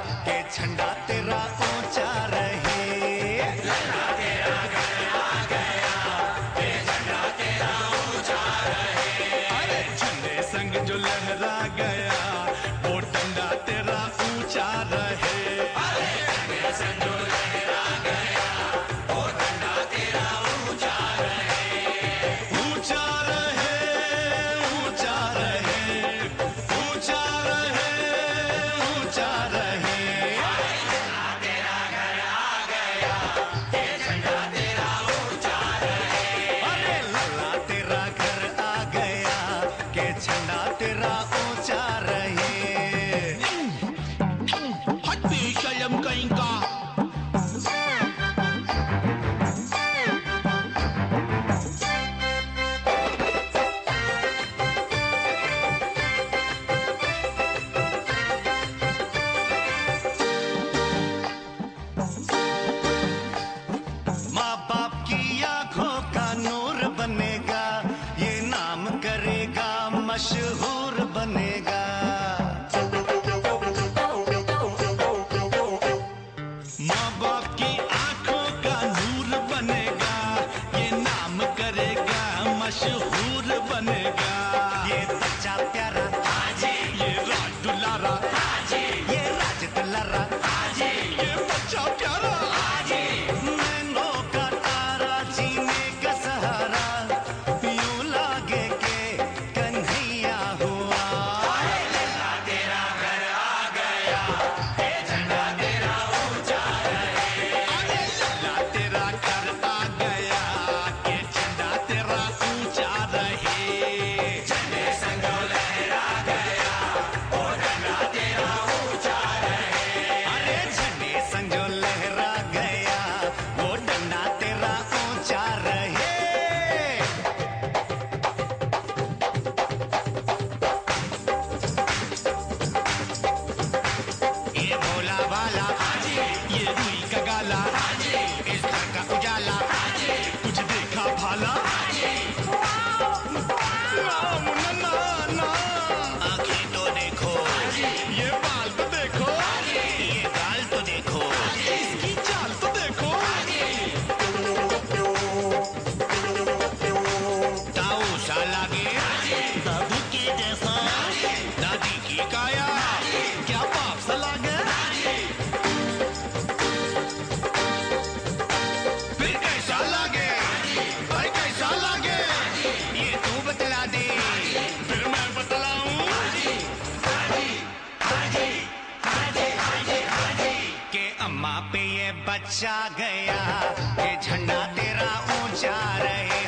कि झंडा तेरा ऊंचा रहे। लल्ला तेरा घर आ गया कि झंडा तेरा ऊंचा रहे। अरे झंडे संग जो लहरा गया वो डंडा तेरा ऊंचा रहे। अरे झंडे संग जो लहरा गया वो डंडा तेरा ऊंचा रहे। ऊंचा रहे, ऊंचा रहे, ऊंचा रहे, ऊंचा रहे। लल्ला तेरा घर आ गया कि झंडा तेरा ऊंचा रहे। अरे लल्ला तेरा घर आ गया कि झंडा तेरा ऊंचा रहे। हट बेशरम कहीं का। माँ बाप की आंखों का नूर बनेगा, ये नाम करेगा मशहूर बनेगा। माँ बाप की आंखों का नूर बनेगा, ये नाम करेगा मशहूर बनेगा। ये बच्चा प्यारा हाजी ये राज दुलारा, हाजी ये राज दुलारा, हाजी ये बच्चा प्यारा हाजी। नैनों का तारा जीने का सहारा, यूं लागे के कन्हैया हुआ। लल्ला तेरा घर आ गया कि झंडा तेरा ऊंचा रहे। अरे लल्ला तेरा घर आ गया कि झंडा तेरा ऊंचा रहे। झंडे संग जो लहरा गया वो डंडा तेरा ऊंचा रहे। अरे झंडे संग जो लहरा गया वो डंडा तेरा ऊंचा रहे। ये भोला वाला हाजी ये रुई का गाला, हाजी इस घर का उजाला, हाजी कुछ देखा भाला। ना मुन्ना ना ना, आँखें तो देखो, ये बाल तो देखो, ये गाल तो देखो, इसकी चाल तो देखो। ताऊ सा लागे दादू के जैसा, दादी की काया क्या बाप सा लागे। फिर कैसा लागे भाई, कैसा लागे ये तू बतला दे, फिर मैं बतलाऊं कि अम्मा पे ये बच्चा गया कि झंडा तेरा ऊंचा रहे।